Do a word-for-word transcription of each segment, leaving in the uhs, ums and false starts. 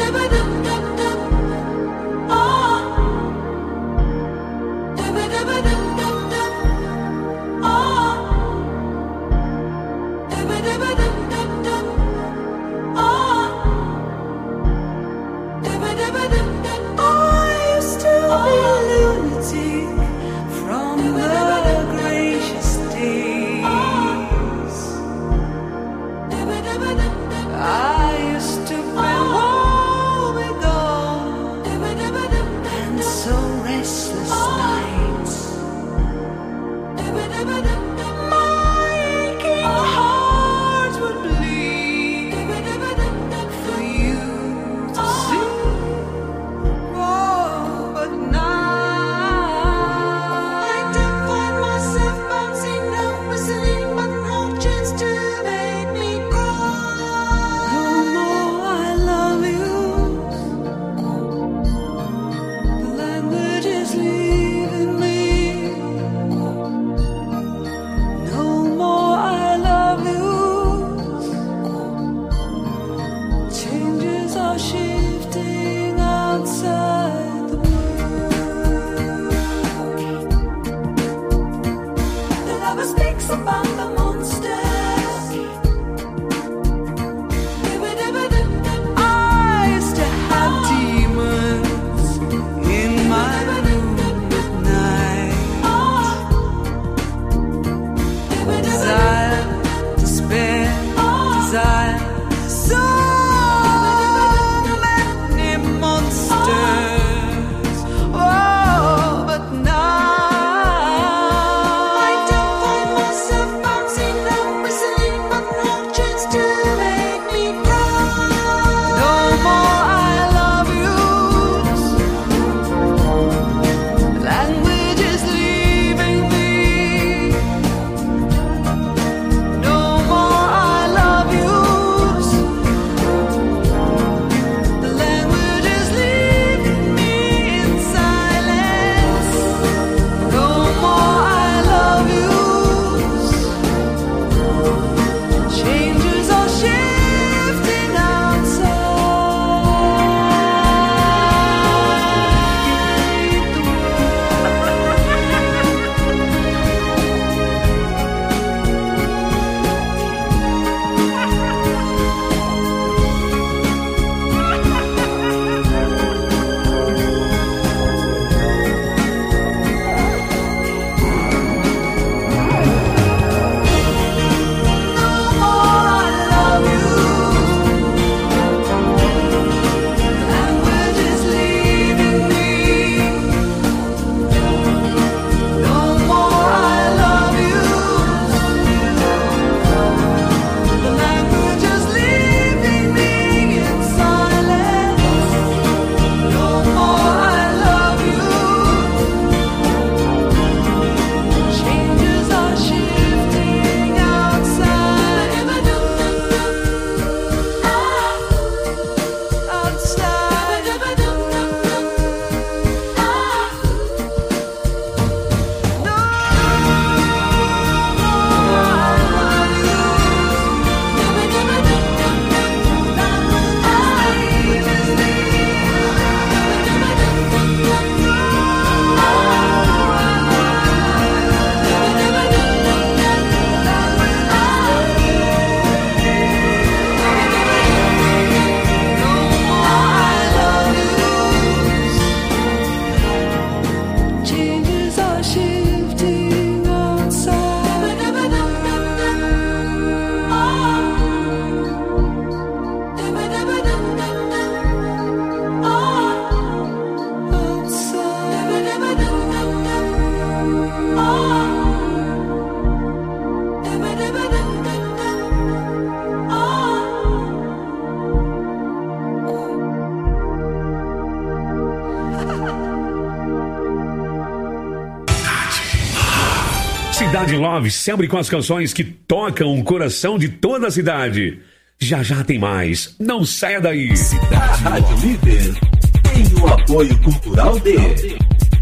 Cidade Love, sempre com as canções que tocam o coração de toda a cidade. Já já tem mais, não saia daí. Cidade Rádio Líder tem o apoio cultural de...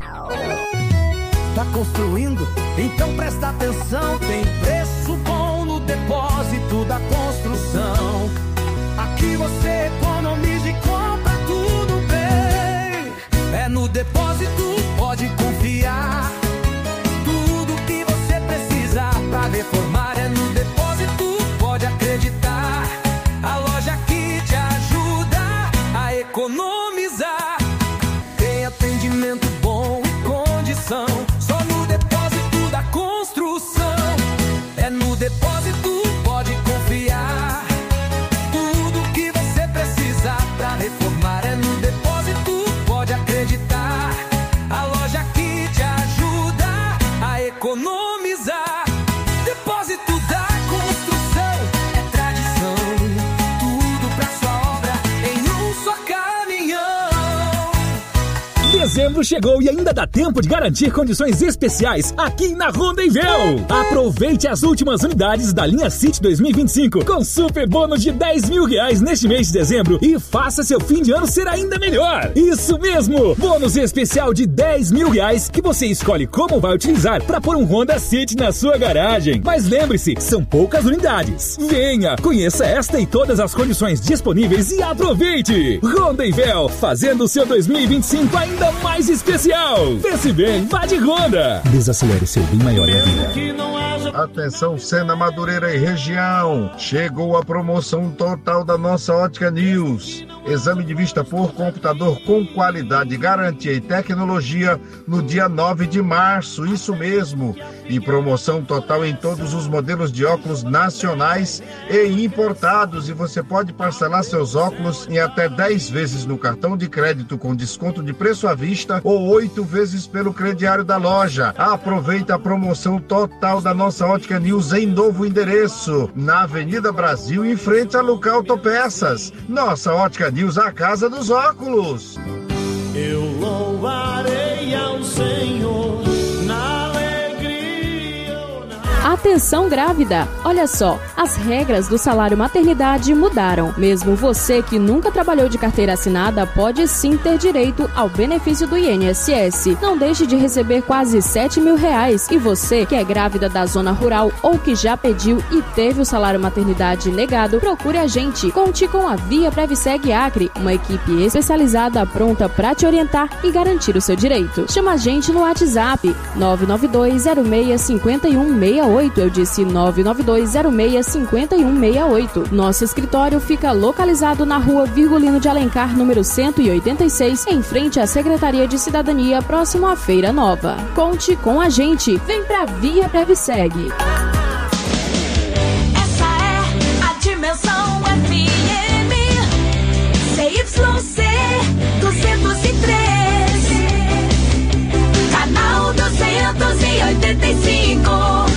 Tá construindo? Então presta atenção, tem preço bom no depósito da construção. Aqui você economiza e compra Dezembro chegou e ainda dá tempo de garantir condições especiais aqui na Rondevel. Aproveite as últimas unidades da linha City dois mil e vinte e cinco com super bônus de dez mil reais neste mês de dezembro e faça seu fim de ano ser ainda melhor. Isso mesmo, bônus especial de dez mil reais que você escolhe como vai utilizar para pôr um Honda City na sua garagem. Mas lembre-se, são poucas unidades. Venha, conheça esta e todas as condições disponíveis e aproveite. Rondevel, fazendo o seu dois mil e vinte e cinco ainda mais especial. Pense bem, vá de Honda. Desacelere, seu bem maior é a vida. Atenção, Sena, Madureira e região. Chegou a promoção total da nossa Ótica News. Exame de vista por computador com qualidade, garantia e tecnologia no dia nove de março, isso mesmo. E promoção total em todos os modelos de óculos nacionais e importados. E você pode parcelar seus óculos em até dez vezes no cartão de crédito com desconto de preço à vista ou oito vezes pelo crediário da loja. Aproveita a promoção total da nossa Ótica News em novo endereço, na Avenida Brasil, em frente a Luca Autopeças. Nossa Ótica News, a casa dos óculos. Eu louvarei ao Senhor na alegria ou na... Atenção grávida! Olha só, as regras do salário maternidade mudaram. Mesmo você que nunca trabalhou de carteira assinada pode sim ter direito ao benefício do I N S S. Não deixe de receber quase sete mil reais. E você que é grávida da zona rural ou que já pediu e teve o salário maternidade negado, procure a gente. Conte com a Via Previseg Acre, uma equipe especializada pronta para te orientar e garantir o seu direito. Chama a gente no WhatsApp nove nove dois zero seis cinco um seis oito. Eu disse nove nove dois zero seis cinco um seis oito. Nosso escritório fica localizado na rua Virgulino de Alencar, número cento e oitenta e seis, em frente à Secretaria de Cidadania, próximo à Feira Nova. Conte com a gente. Vem pra Via Previseg. Essa é a Dimensão F M C Y C duzentos e três, canal duzentos e oitenta e cinco.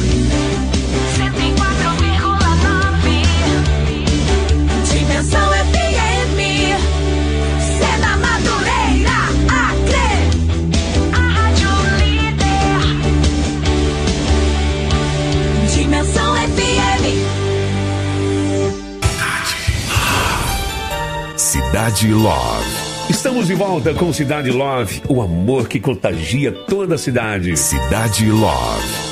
Dimensão F M, Sena, Madureira, Acre, a rádio líder. Dimensão F M. Cidade Love. Estamos de volta com Cidade Love, o amor que contagia toda a cidade. Cidade Love.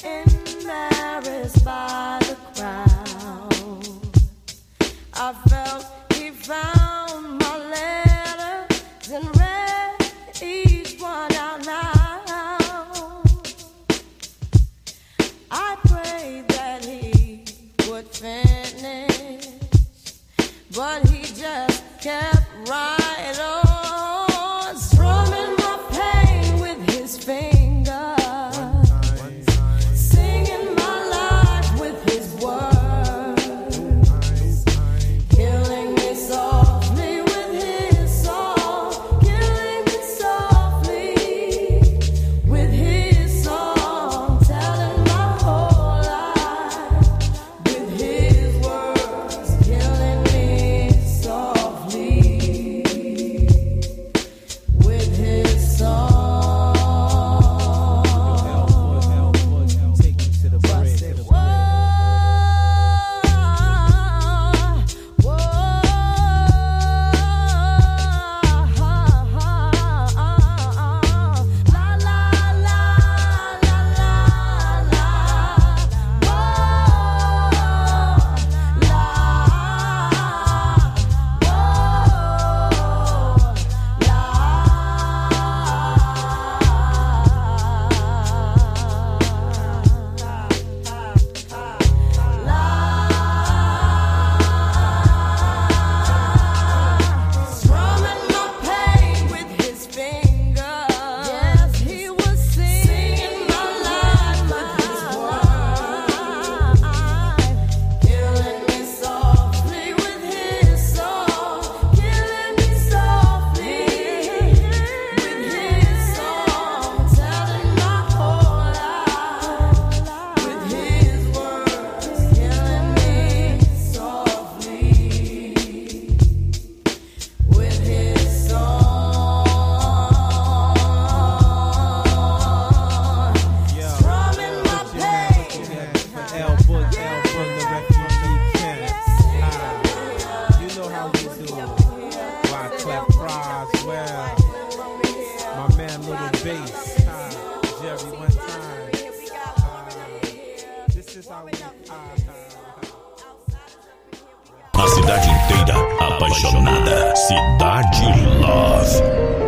embarrassed by the crowd. I felt he found my letters and read each one out loud. I prayed that he would finish, but he just kept right on, strumming my pain with his fingers, singing my life with his words, killing me softly with his song, killing me softly with his song, telling my whole life with his words, killing me softly with his song. Take me to the bread. Whoa, whoa, la la la la la la, whoa, la, strumming my pain with his fingers. Yes, he was singing my life with his words, killing me softly with his song, killing me softly with his song, telling my whole life with his words, killing me softly with his song, strumming my pain. L Book, L Book, the refugee camp. Ah, you know how we do. Wyclef Croswell, my man Little Bass, ah, Jerry one time. Ah, this is how we. Ah, ah. A cidade inteira apaixonada. Cidade Love.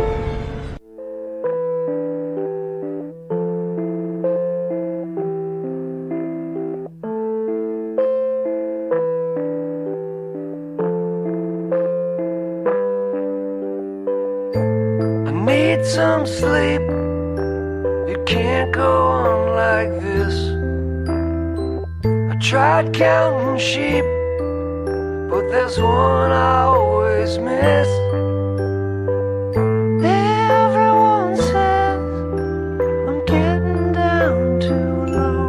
I need some sleep. You can't go on like this. I tried counting sheep, but there's one I always miss. Everyone says I'm getting down too low.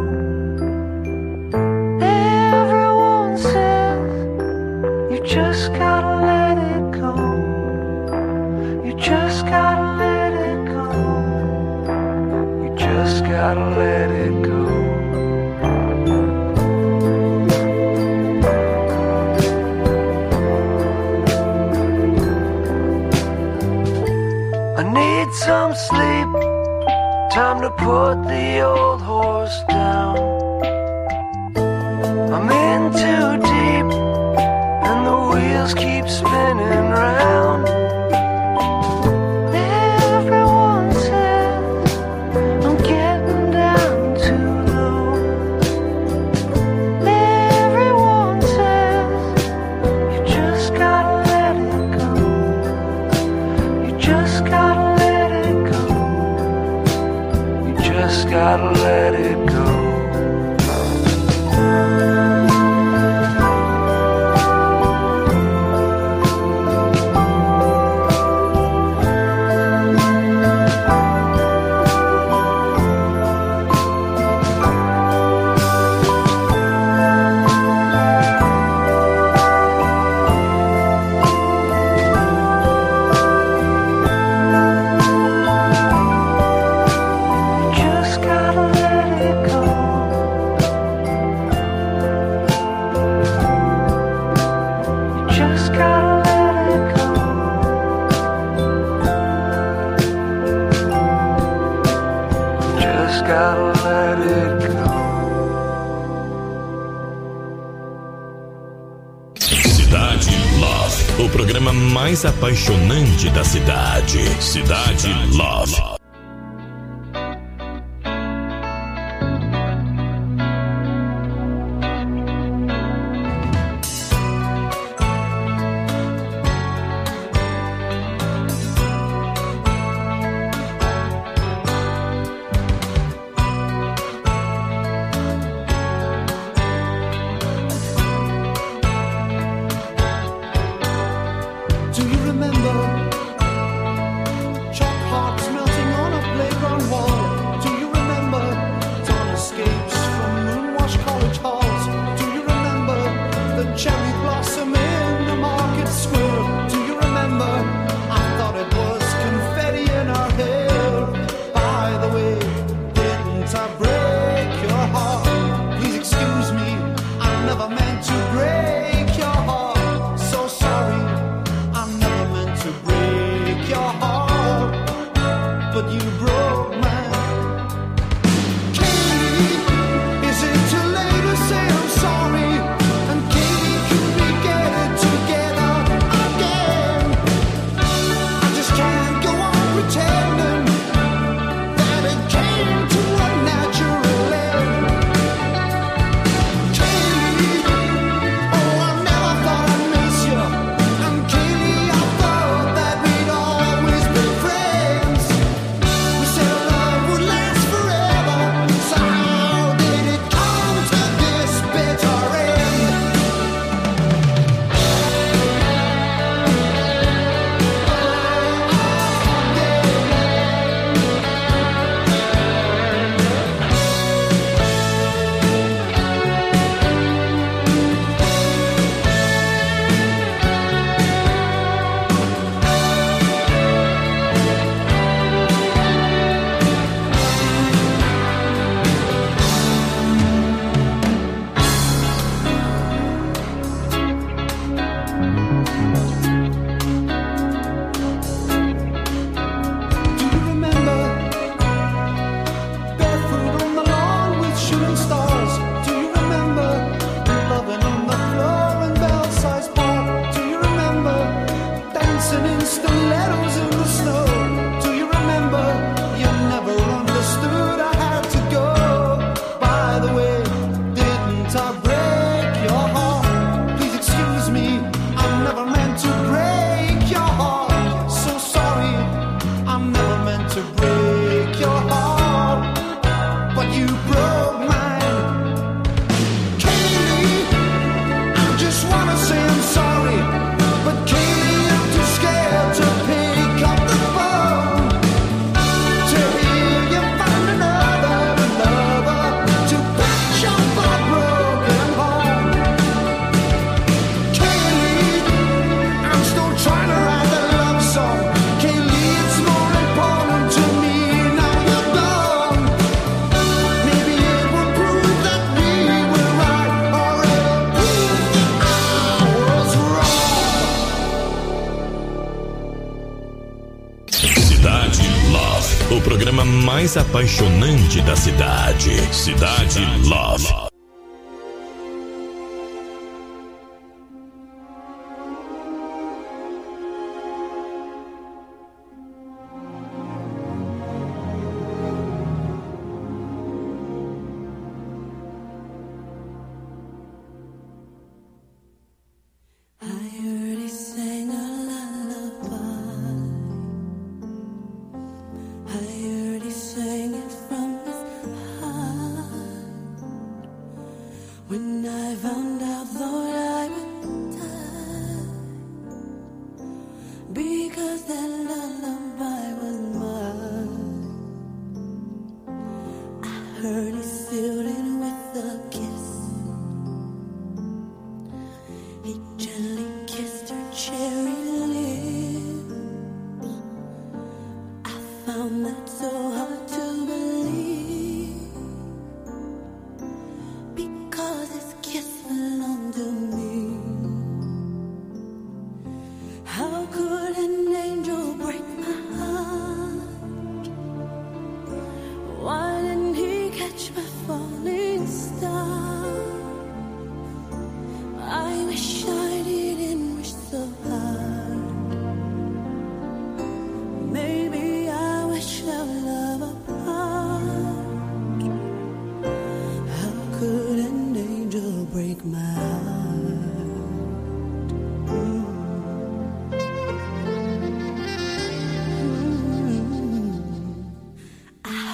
Everyone says you just gotta let it go. You just gotta let it go. You just gotta let it go. I need some sleep. Time to put the old horse down. I'm in too deep, and the wheels keep spinning round. Everyone says I'm getting down too low. Everyone says you just gotta let it go. You just gotta let it go. You just gotta let it go. gotta let it go. programa mais apaixonante da cidade. Cidade Love. O programa mais apaixonante da cidade. Cidade Love. Why didn't he catch me falling?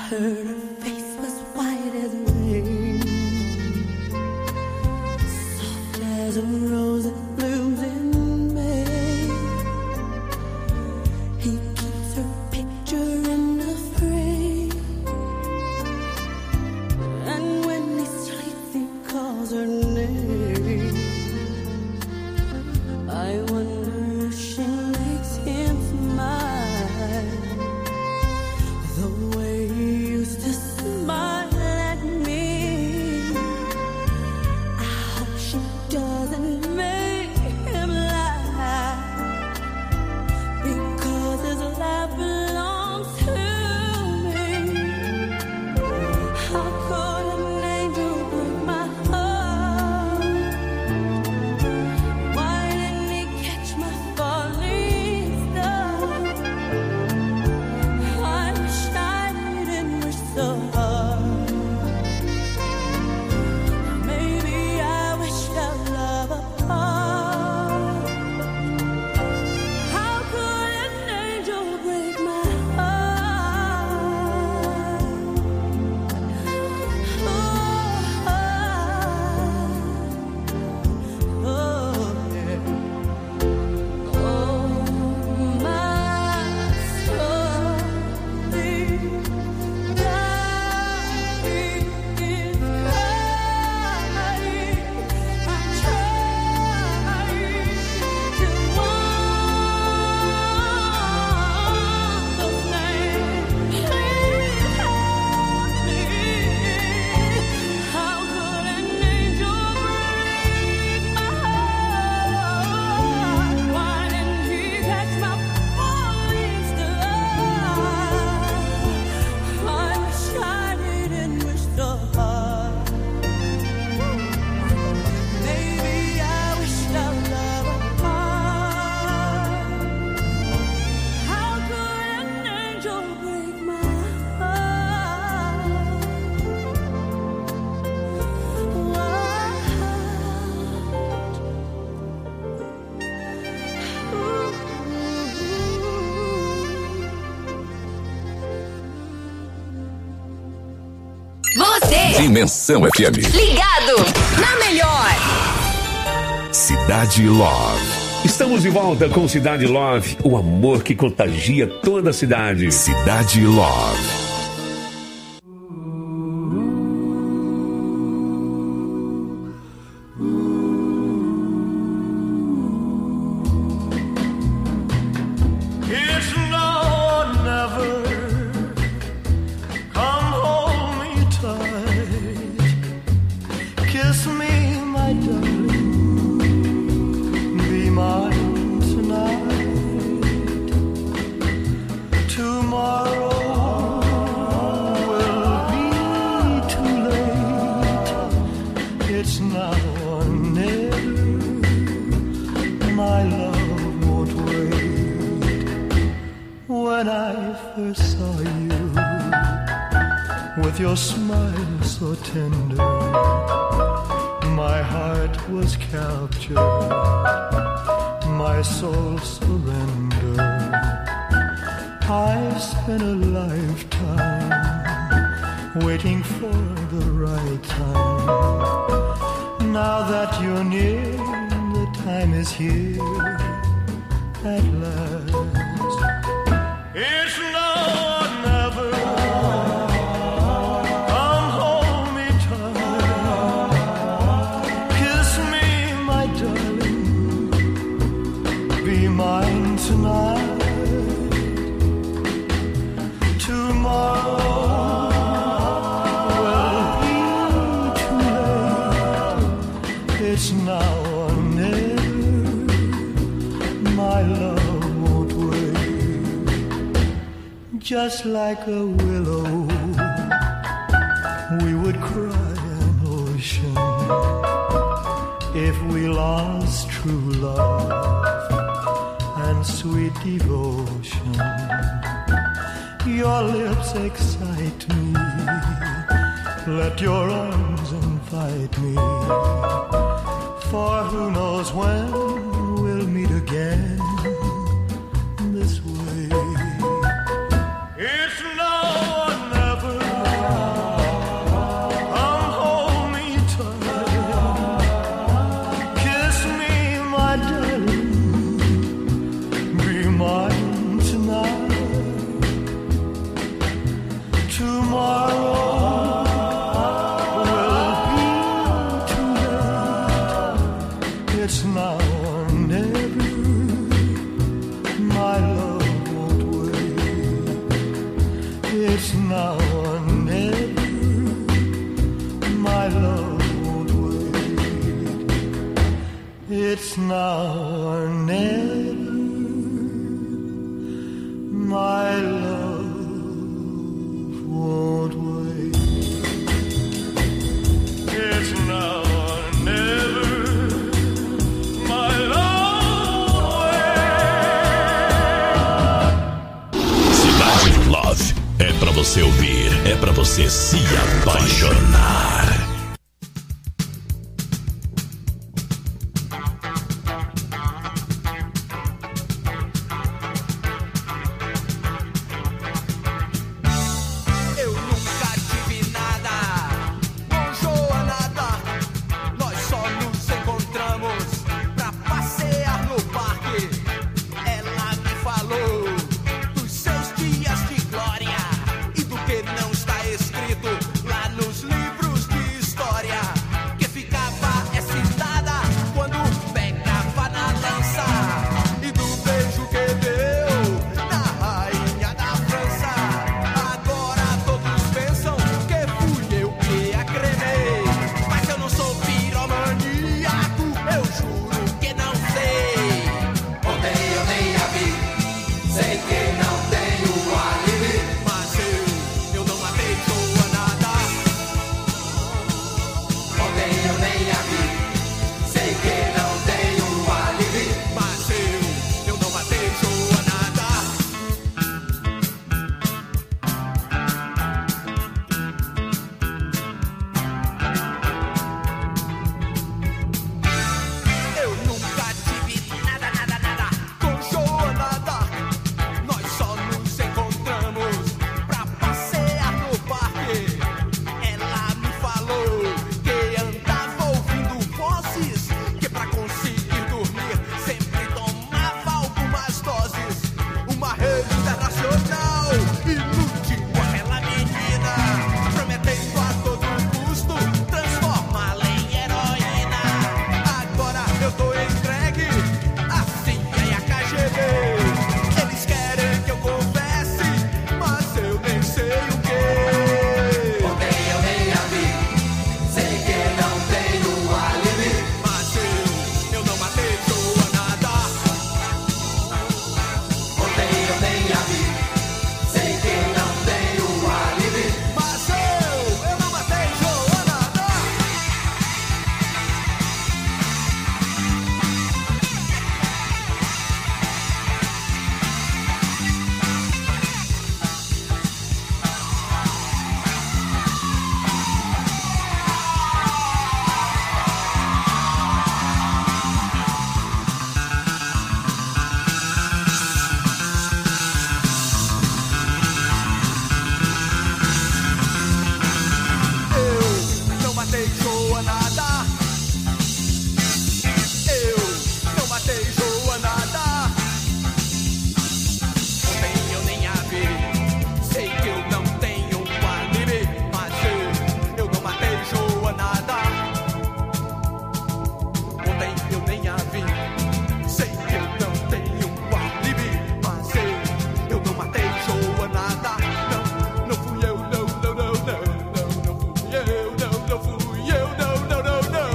heard her face was white as rain, soft as a rose that blooms in May. He keeps her picture in a frame, and when he sleeps he calls her name. I wonder if she makes him smile the way he used to smile at me. I hope she doesn't make him laugh, because his laugh belongs to me. How could an angel break my heart? Why didn't he catch my falling star? I wish I didn't wish so hard. Maybe I wish our love apart. How could an angel break my heart? Oh, oh, yeah. Oh, my soul is dying, is crying. I'm trying to understand. Please help me. How could an angel break my heart? Why didn't he catch my falling star? I wish I didn't wish so hard. Maybe I wished our love apart. How could an angel break my heart? Você, Dimensão F M. ligado na melhor. Cidade Love. Estamos de volta com Cidade Love, o amor que contagia toda a cidade. Cidade Love. It's now or never. Come hold me tight. Kiss me, my darling. Be mine tonight. Tomorrow will be too late. It's now or never. My love won't wait. When I first saw you, with your smile so tender, my heart was captured, my soul surrendered. I spent a lifetime waiting for the right time. Now that you're near, the time is here at last. It's now or never. Come hold me tight. Kiss me, my darling. Be mine tonight. Tomorrow will be too late. It's now or never. My love won't wait. Just like a willow, we would cry an ocean if we lost true love and sweet devotion. Your lips excite me. Let your arms invite me. For who knows when we'll meet again this way. It's now or never. Tomorrow will be too late. It's now or never. My love won't wait. It's now or never. My love won't wait. It's now or never. My love won't wait. It's now or never. My love Cidade Love é pra você ouvir, é pra você se apaixonar. Eu nunca tive nada com Joana Dark. Nós só nos encontramos pra passear no parque. Ela me falou dos seus dias de glória e do que não está escrito lá nos livros de história. Que ficava excitada quando pegava na lança e do beijo que deu na rainha da França. Agora todos pensam que fui eu que a cremei, mas eu não sou piromaníaco, eu juro que não sei. Ontem eu nem a vi, sei que não tenho alibi, mas eu, eu não matei Joana Dark. Ontem eu nem a vi, sei que não tenho alibi, mas eu, eu não matei Joana Dark. Eu nunca tive nada, nada, nada com Joana Dark. Nós só nos encontramos pra passear no parque. Ela me falou que andava ouvindo vozes, que pra conseguir dormir sempre tomava algumas doses. Uma rede internacional iludiu aquela menina, prometendo a todo custo transformá-la em heroína. Agora eu tô entregue à C I A e à K G B. Eles querem que eu confesse, mas eu nem sei o que. Ontem eu nem a vi, sei que não tenho alibi, mas eu, eu não matei Joana Dark. Ontem eu nem a vi, sei que não tenho alibi, mas eu, eu não matei Joana Dark. Eu não matei Joana Dark. Eu não matei Joana Dark. Ontem eu nem a vi, sei que eu não tenho alibi, mas eu, eu não matei Joana Dark. Ontem eu nem a vi, sei que eu não tenho alibi, mas eu, eu não matei Joana Dark. Não, não fui eu, não, não, não, não, não, não fui eu, não, não fui eu, não, não, não, não.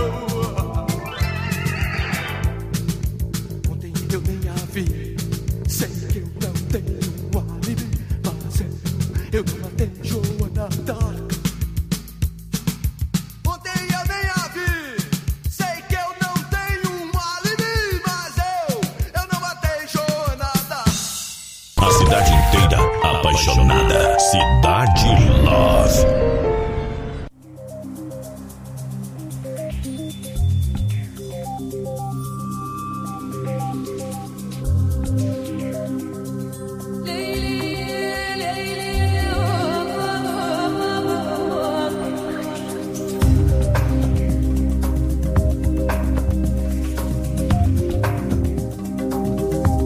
Ontem eu nem a vi, sei que eu não tenho alibi, mas eu, eu não matei Joana Dark. Ontem eu nem a vi, sei que eu não tenho alibi, mas eu, eu não matei Joana Dark. A cidade inteira apaixonada. Cidade Love.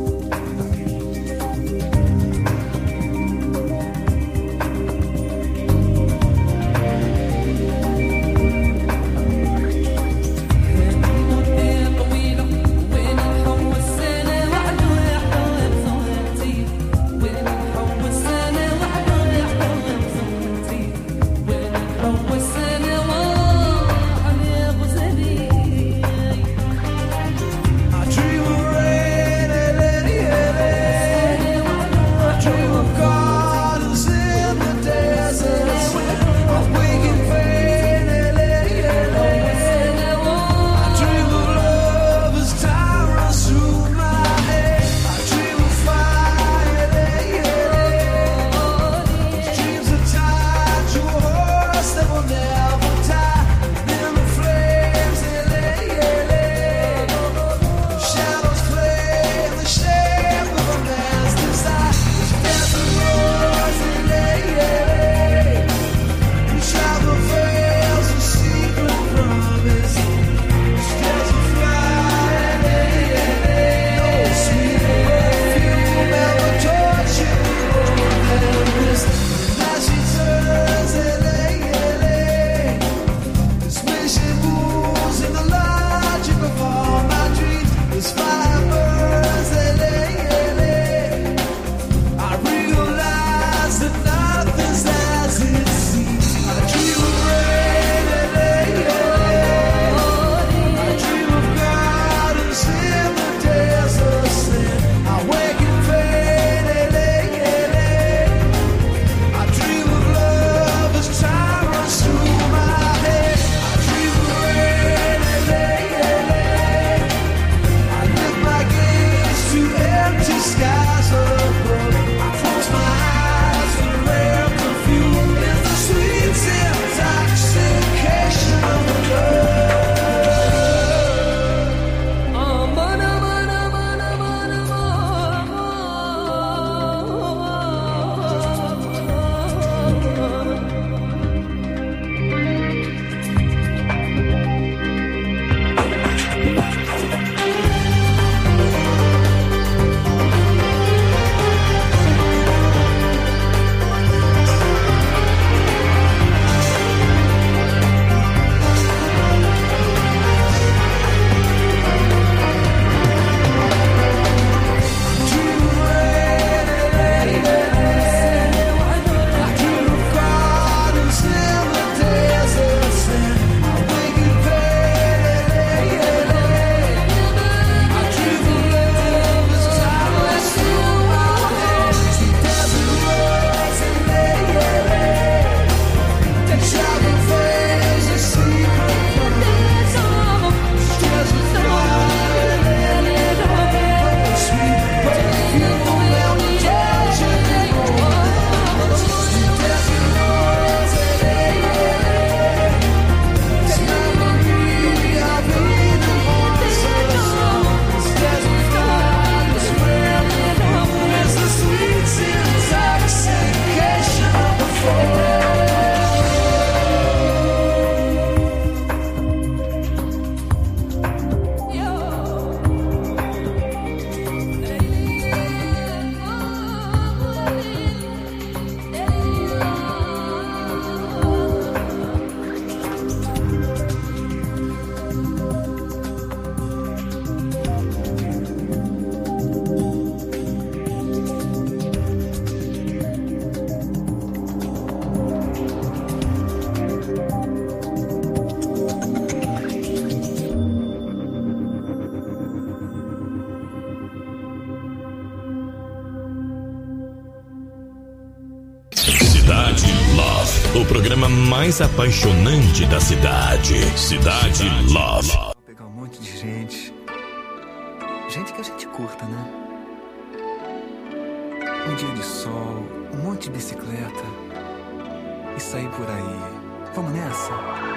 Lady, programa mais apaixonante da cidade. Cidade Love. Vou pegar um monte de gente. Gente que a gente curta, né? Um dia de sol, um monte de bicicleta e sair por aí. Vamos nessa?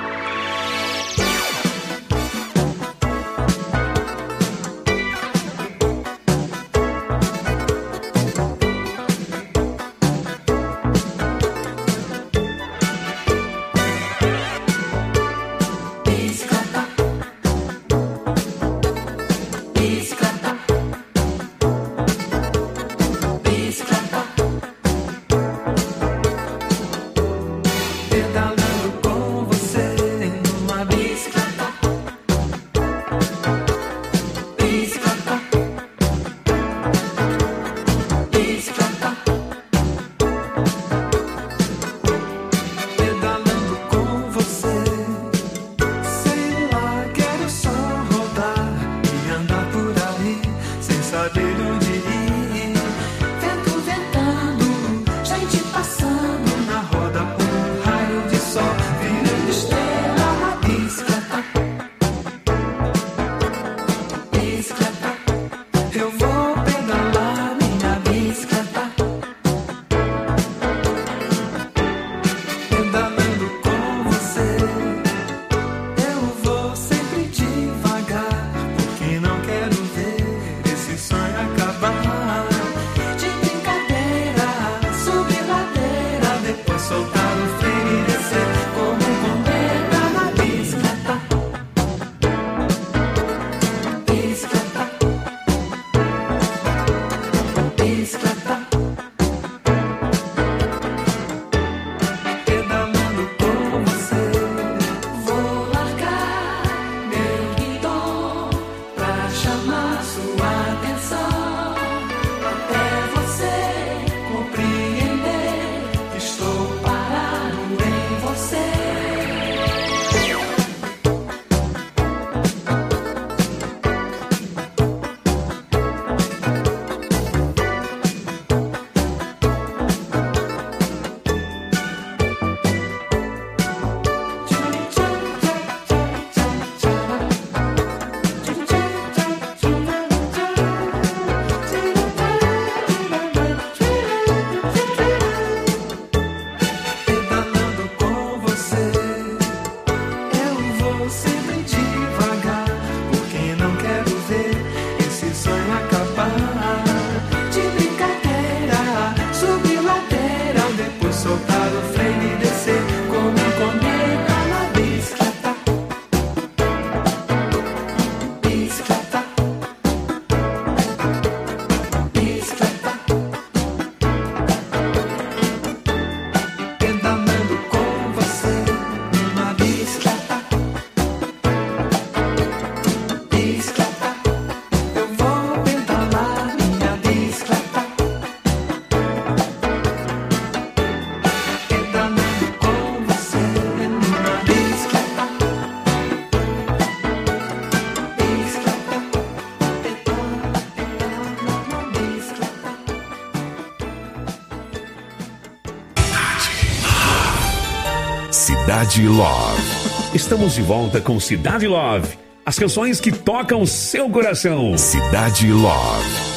Cidade Love. Estamos de volta com Cidade Love. As canções que tocam seu coração. Cidade Love.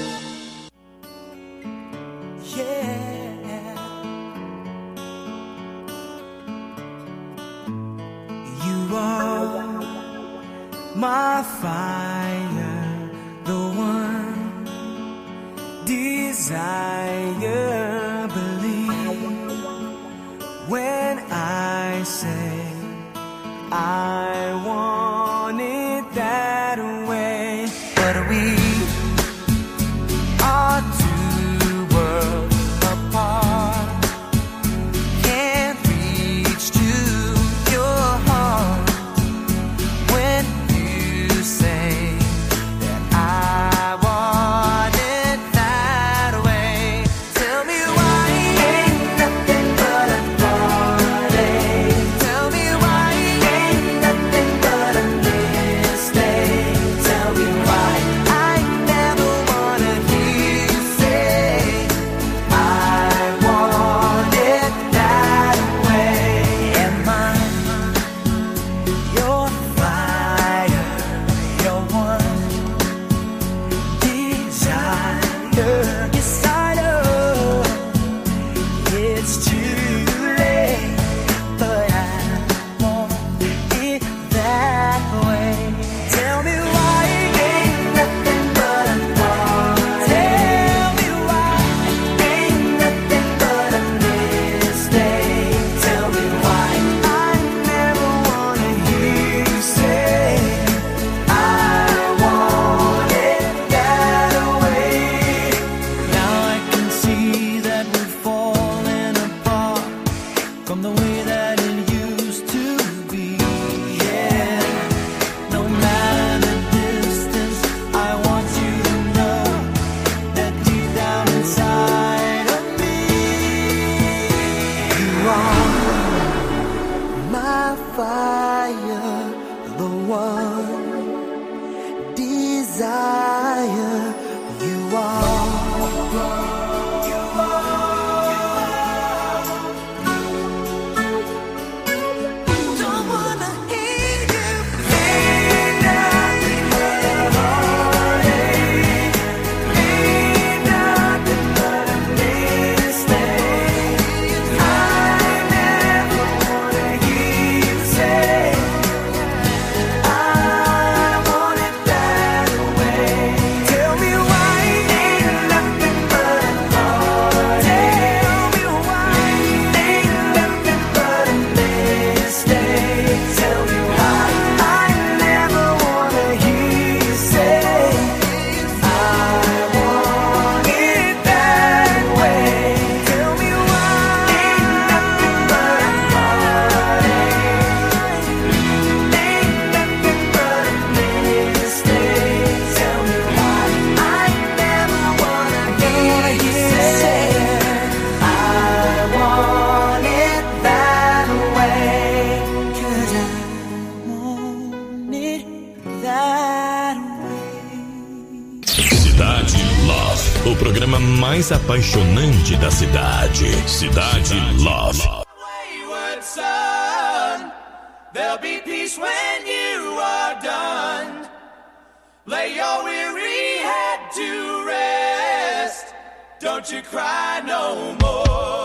You are my fire, the one desire, believe when I say I want it that way. But we are two worlds apart, can't reach to your heart when you say that I want it that way. Tell me why ain't nothing but a party. Tell me why ain't nothing but way that it used to be. Yeah, no matter the distance, I want you to know that deep down inside of me, you are my fire, the one desire. You are. Don't wanna hear you ain't nothing but a heartache, ain't nothing but a mistake. I never wanna hear you say I want it that way. Tell me why ain't nothing but a heartache. Tell me why ain't nothing but a mistake. Tell me why I never wanna hear you say I want it that way. Tell me why ain't nothing but a heartache, ain't nothing but a mistake. Tell me why I never wanna hear you say I want it that way. 'Cause I want it that way. Cidade Love, o programa mais apaixonante da cidade. Cidade Love. Wayward son, there'll be peace when you are done. Lay your weary head to rest. Don't you cry no more.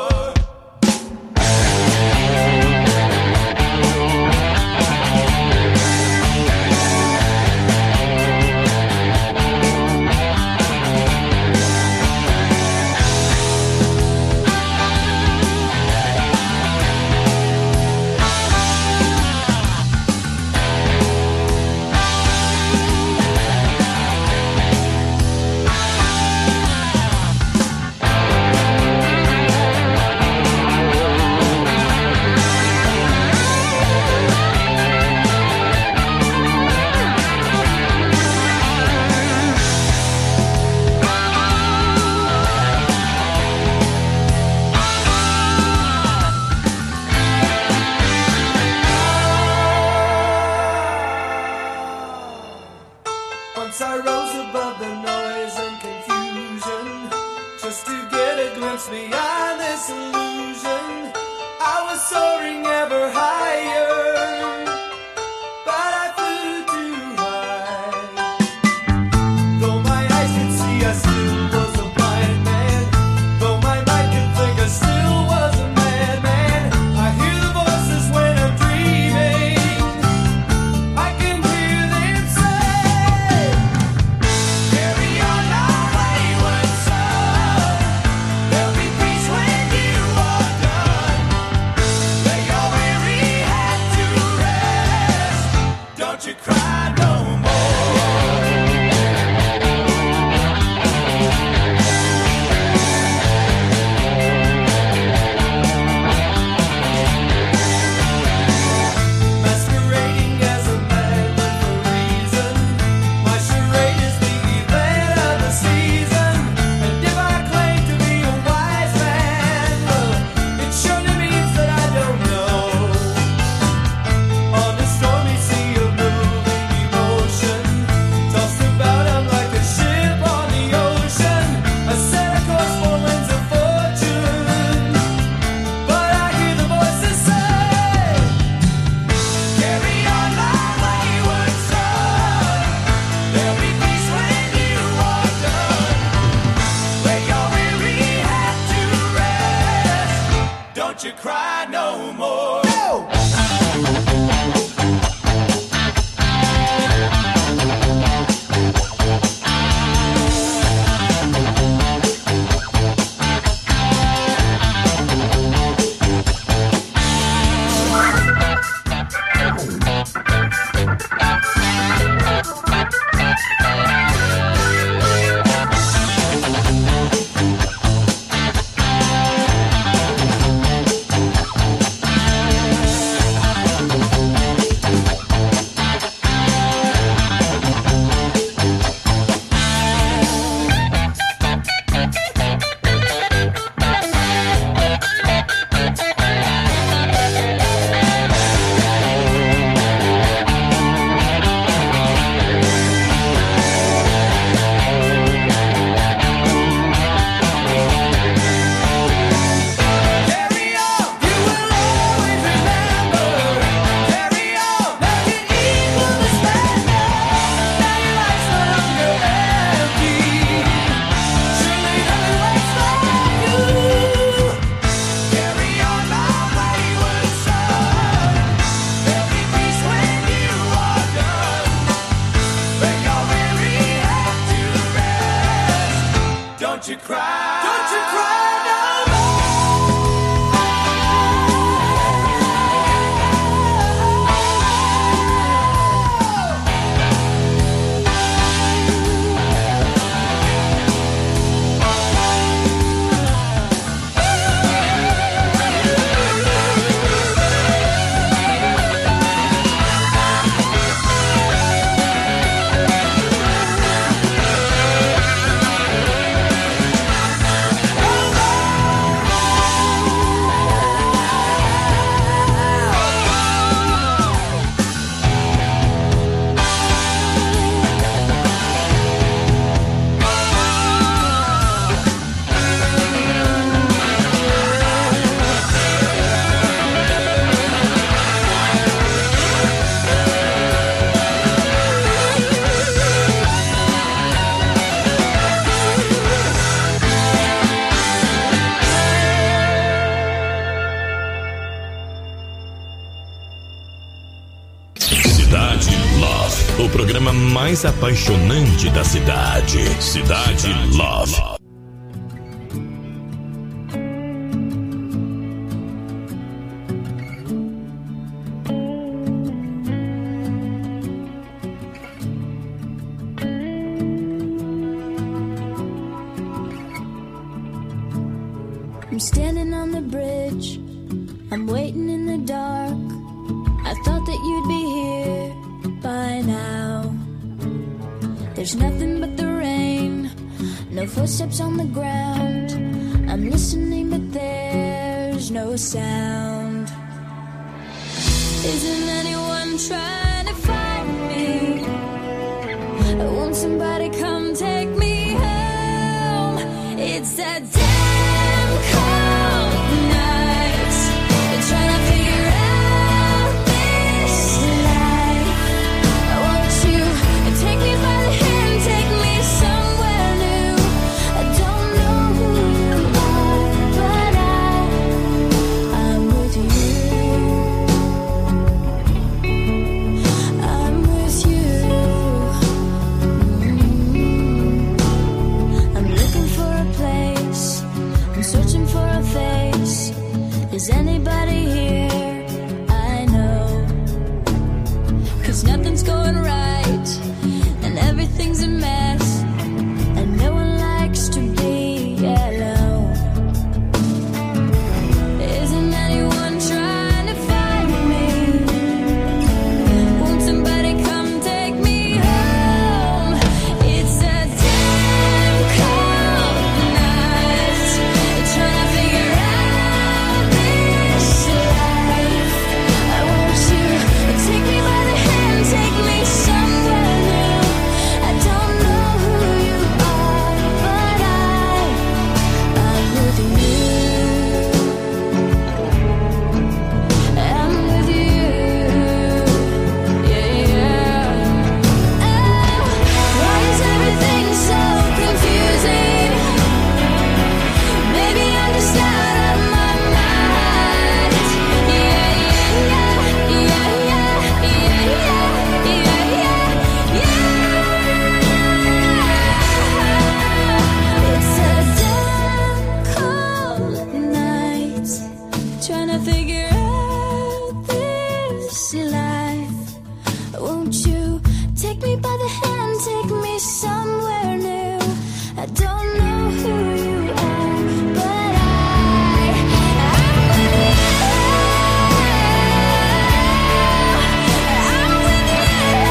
o programa mais apaixonante da cidade. Cidade Love. I'm standing on the bridge, I'm waiting in the dark. I thought that you'd be here by now. There's nothing but the rain, no footsteps on the ground. I'm listening but there's no sound. Isn't anyone trying to find me? Won't somebody come take me home? It's that damn cold night. Trying to figure out this life. Won't you take me by the hand, take me somewhere new? I don't know who you are, but I, I'm with you. I'm with you. Mm-hmm. I'm looking for a place, I'm searching for a face. Is anybody here? I know. 'Cause nothing's going right, and everything's a mess, and no one likes to be alone. Isn't anyone trying to find me? Won't somebody come take me home? It's a damn cold night. Trying to figure out this life. Won't you take me by the hand, take me somewhere new? I don't know who you are, but I, I'm with you. I'm with you. Yeah, yeah. Oh, why is everything so confusing? Maybe I'm just out of my mind. Yeah, yeah, yeah, yeah, yeah, yeah, yeah, yeah. It's a damn cold night, trying to figure out this life. Won't you take me by the hand, take me somewhere new? I don't know who you are, but I, I'm with you. I'm with you.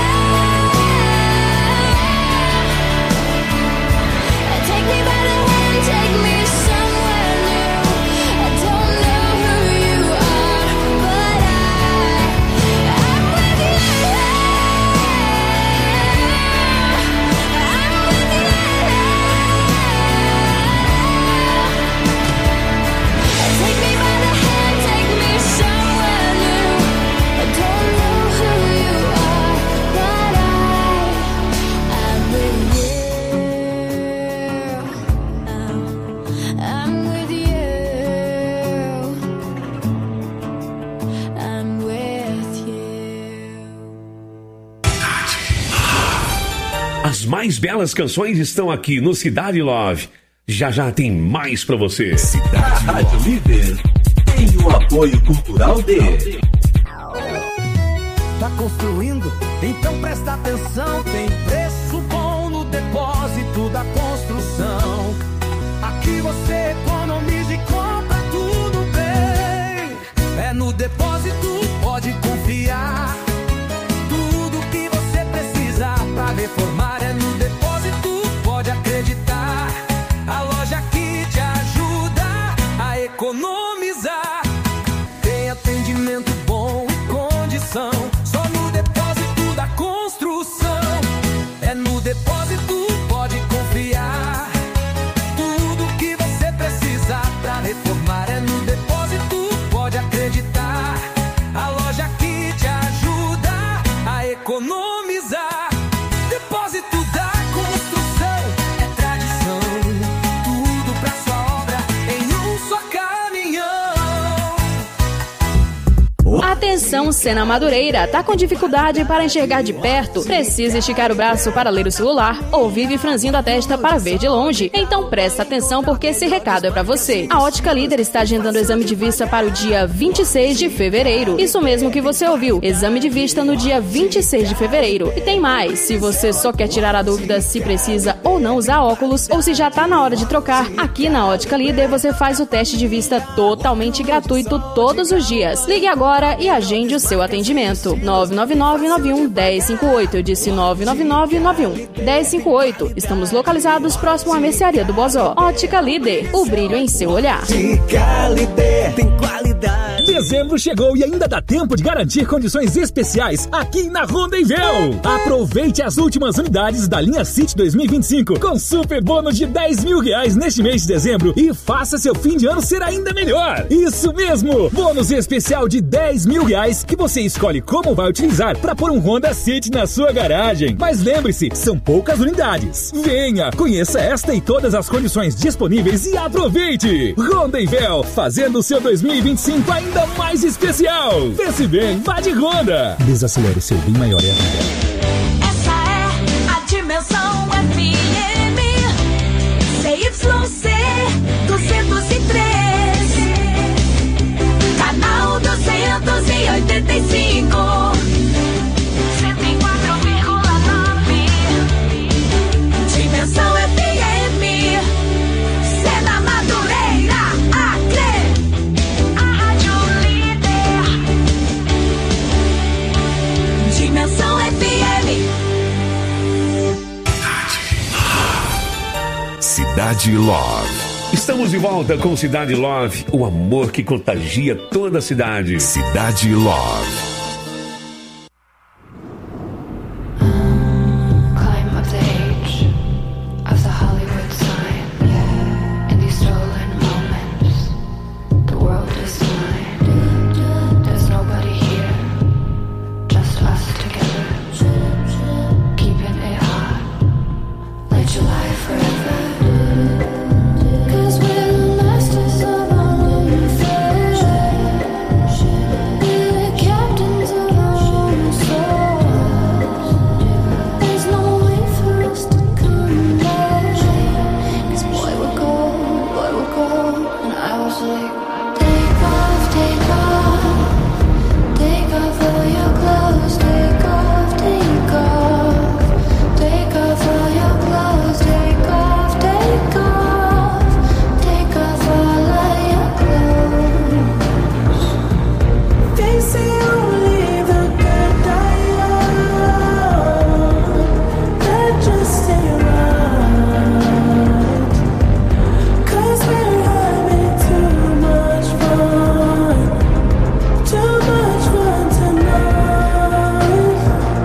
Take me by the hand, take me somewhere new. I don't know who you are, but I, I'm with you. I'm with you. Take me by the hand, take me somewhere new. I don't know who you are, but I, I'm with you. I'm with you. I'm with you. As mais belas canções estão aqui no Cidade Love. Já já tem mais pra você. A Rádio Líder tem o apoio cultural de Tá construindo? Então presta atenção. Tem preço bom no depósito da construção. Aqui você economiza e compra tudo bem. É no depósito, pode confiar. Tudo que você precisa pra reformar é no depósito, pode acreditar. A loja que te ajuda a economizar. Tem atendimento bom e condição. Só no depósito da construção. É no depósito, pode confiar. Tudo que você precisa Atenção, Sena Madureira, tá com dificuldade para enxergar de perto? Precisa esticar o braço para ler o celular ou vive franzindo a testa para ver de longe? Então presta atenção porque esse recado é para você. A Ótica Líder está agendando o exame de vista para o dia vinte e seis de fevereiro. Isso mesmo que você ouviu, exame de vista no dia vinte e seis de fevereiro. E tem mais, se você só quer tirar a dúvida se precisa ou não usar óculos ou se já tá na hora de trocar, aqui na Ótica Líder você faz o teste de vista totalmente gratuito todos os dias. Ligue agora e agende o seu atendimento. nove nove nove nove um um zero cinco oito. Eu disse nove nove nove nove um um zero cinco oito. Estamos localizados próximo à mercearia do Bozó. Ótica Líder, o brilho em seu olhar. Ótica Líder tem qualidade. Dezembro chegou e ainda dá tempo de garantir condições especiais aqui na Rondonvel. Aproveite as últimas unidades da linha City dois mil e vinte e cinco com super bônus de dez mil reais neste mês de dezembro e faça seu fim de ano ser ainda melhor. Isso mesmo, bônus especial de dez mil reais que você escolhe como vai utilizar para pôr um Honda City na sua garagem. Mas lembre-se, são poucas unidades. Venha, conheça esta e todas as condições disponíveis e aproveite. Rondonvel, fazendo o seu dois mil e vinte e cinco ainda mais especial. Pense bem, vá de Honda. Desacelere, seu bem maior é a vida. Essa é a Dimensão F M C Y C duzentos e três, canal duzentos e oitenta e cinco, cento e quatro vírgula nove. Dimensão F M, Sena Madureira, Acre, a Rádio Líder. Dimensão F M. Cidade Love. Estamos de volta com Cidade Love, o amor que contagia toda a cidade. Cidade Love. Climb up the age of the Hollywood sign. In these stolen moments, the world is mine. There's nobody here, just us together, keeping it hot like July forever. 'Cause we're the masters of our own fate. We're the captains of our own souls. There's no way for us to come back. 'Cause boy, we're cold, boy, we're cold. And I was like, take off, take off, take off all your clothes, take off, take off, take off all your clothes, take off, take off, take off all of your clothes. They say only the good die young, that just ain't right. 'Cause we're having too much fun, too much fun tonight.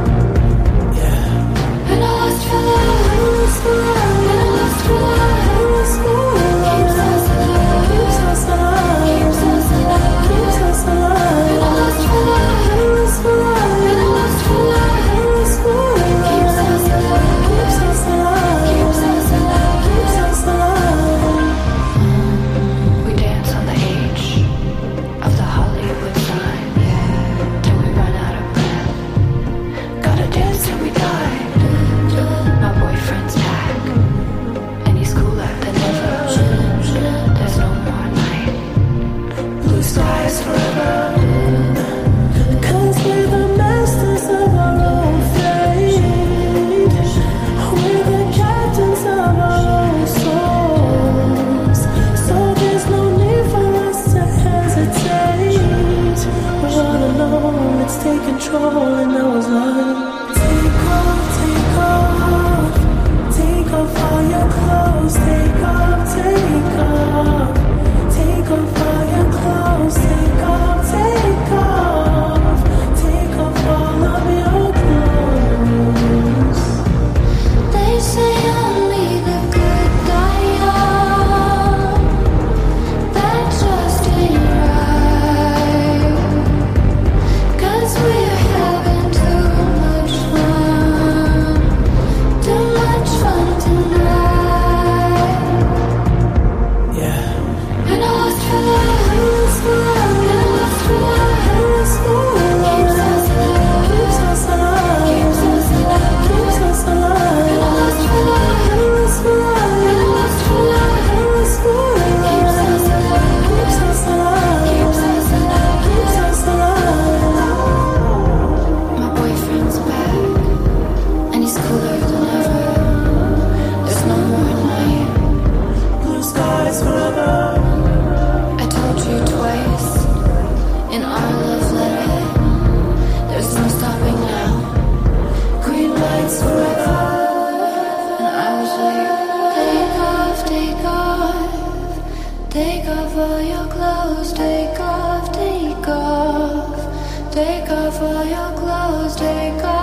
Yeah. And I lost for love, I lost for love, and I lost for love, I lost for love. Keeps us alive, keeps us alive, keeps us alive, keeps us alive. And I lost for love, I lost for love, and I lost for love, I lost for love. Keeps us alive, keeps us alive, keeps us alive, keeps us alive. We dance on the edge of the Hollywood sign, till we run out of breath. Gotta dance till we die. My boyfriend's back, and he's cool like the never. There's no more night, blue skies forever. 'Cause we're the masters of our own fate. We're the captains of our own souls. So there's no need for us to hesitate. We're all alone, let's take control. And I was like, take off, take off, take off all your clothes, take off, take off, take off all your clothes, take off, take off, take off all of your clothes. They say only the good die young, that just ain't right. 'Cause we're having too much Take off all your clothes, take off